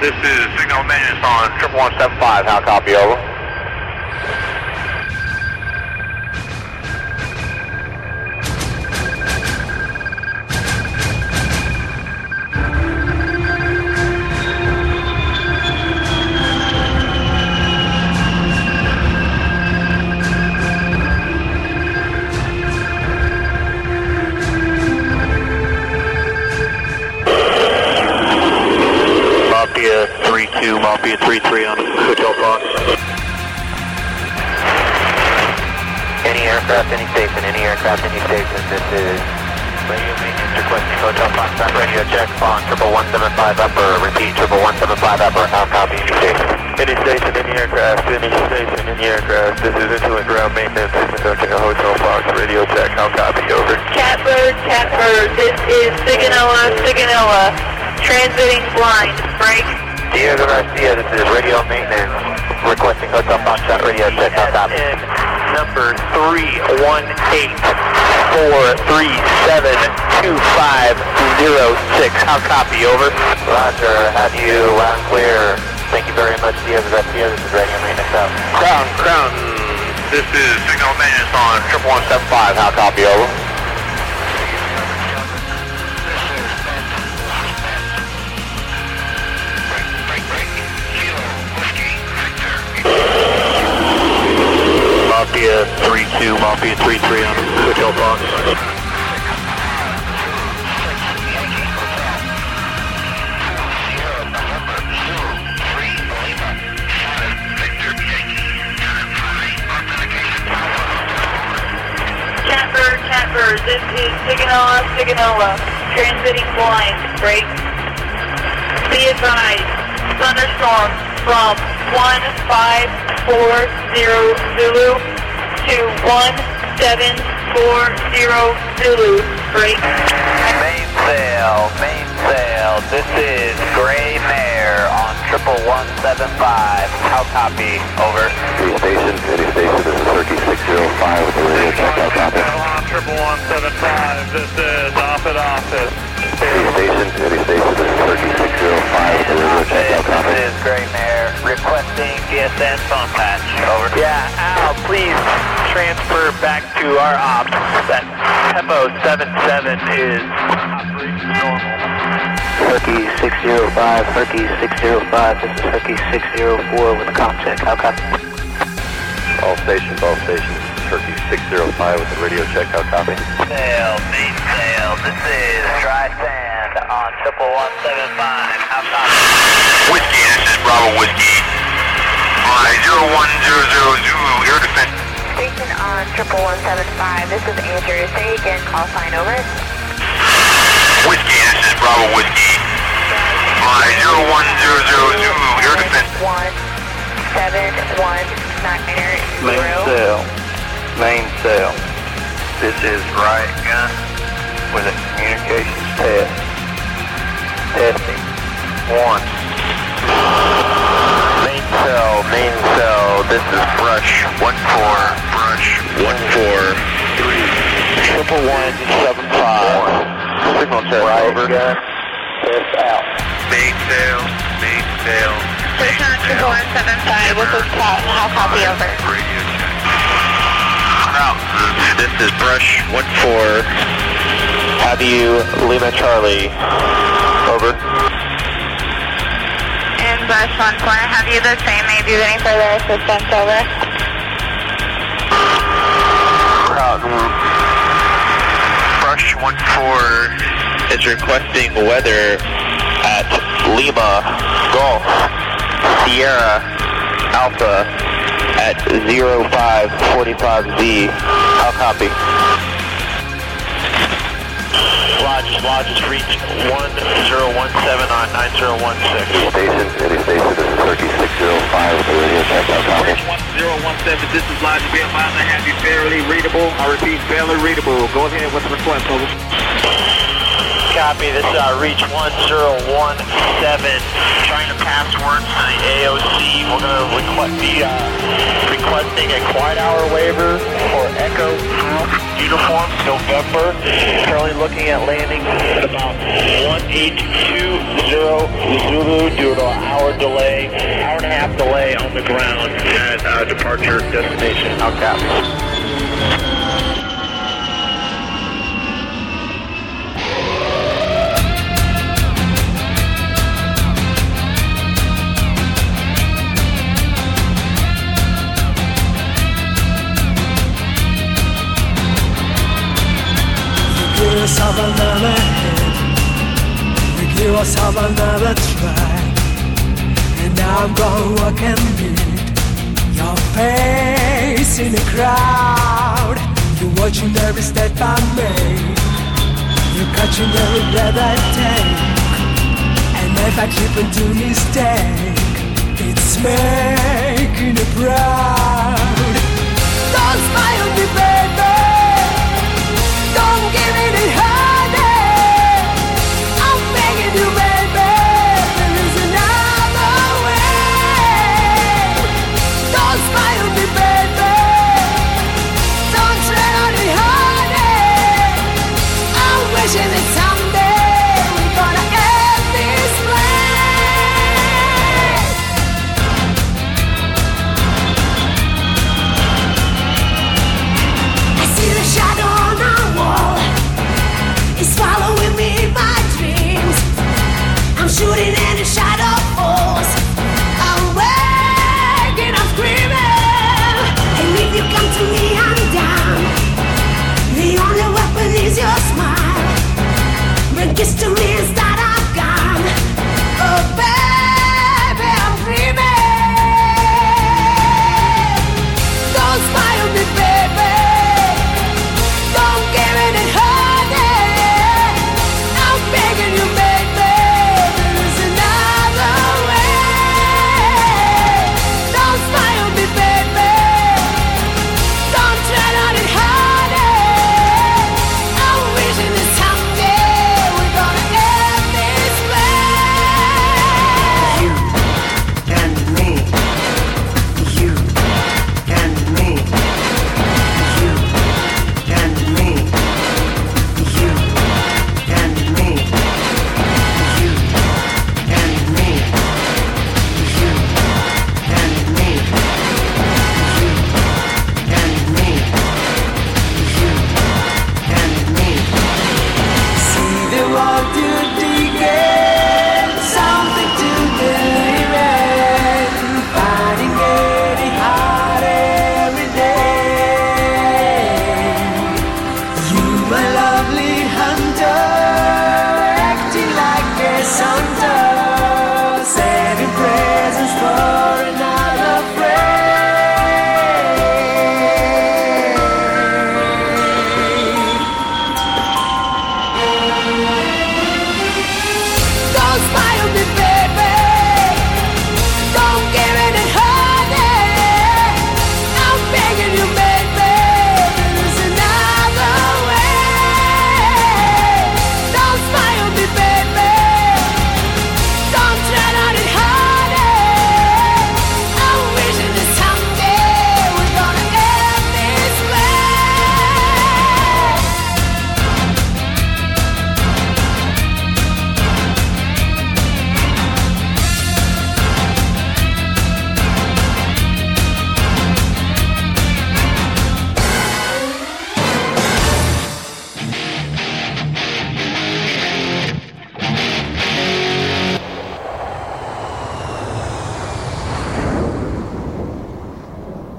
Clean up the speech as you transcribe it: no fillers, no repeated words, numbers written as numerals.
This is signal maintenance on 11175. How copy, over? Mafia 3-2, Mafia 3-3 on Hotel Fox. Any aircraft, any station, any aircraft, any station. This is radio maintenance requesting Hotel Fox. Stop radio check on 11175 upper. Repeat 11175 upper. How copy, any station. Any station, any aircraft, any station, any aircraft. This is Insolent Ground Maintenance. This is conducting a Hotel Fox radio check. How copy, over. Catbird, this is Sigonella. Transmitting blind, break. Diego Garcia, this is radio maintenance requesting Hotel Fox. Radio check. How copy. Number 318-437-2506. How copy, over? Roger, have you loud and clear. Thank you very much, Diego Garcia. This is radio maintenance out. Crown. This is signal maintenance on 11175. How copy, over? Mafia 3-2, Mafia 3-3 on Hotel Fox. Catbird, this is Sigonella. Transmitting blind, break. Be advised, thunderstorm from 1540 Zulu to 1740 Zulu, break. Mainsail, this is Gray Mare on 11175. How copy, over. Any station, this is Turkey 605 with the radio check. How copy. On 11175. This is office. Any station, this is Turkey 605 with the radio check. How copy. This is Gray Mare requesting GSN phone patch, over. Yeah, Al, please transfer back to our ops. That Tempo 77 is operating normal. Turkey 605, Turkey 605, this is Turkey 604 with a com check. How copy? All stations, Turkey 605 with the radio check. How copy. Mainsail, this is Dry Sand on 11175. How copy? Whiskey, this is Bravo Whiskey. 0100 Zulu, air defense. Station on 11175. This is Andrew. Say again, call sign, over. Whiskey, this is Bravo Whiskey. 0100 Zulu, air defense. 17190. Mainsail. This is Riot Gun with a communications test. Testing. 1. Mainsail. This is Brush 14. Brush 14. 11175. Signal check, over. Gun. Test out. Mainsail. Station on 11175. This is Cat. How copy, over. Radio check. This is Brush 14. Have you Lima Charlie? Over. And Brush 14, have you the same? May you any further assistance, over? Brush 14 is requesting weather at Lima Golf Sierra Alpha at 0545Z. How copy? Lodges reach 1017 on 9016. Station, this is Turkey 605 with the radio check. How copy. 1017, this is Lodge Bill Miler. Have you barely readable? I repeat, barely readable. Go ahead with the request, over. Copy, this is Reach 1017, trying to pass words to the AOC. We're going to be requesting a quiet hour waiver for Echo House uniform, November. Currently looking at landing at about 1820 Zulu due to an hour and a half delay on the ground at departure destination. Okay. Give us have another hit. You give us have another try. And now I'm gonna walk and meet your face in the crowd. You're watching every step I make. You're catching every breath I take. And if I keep on doing mistake, it's making it proud.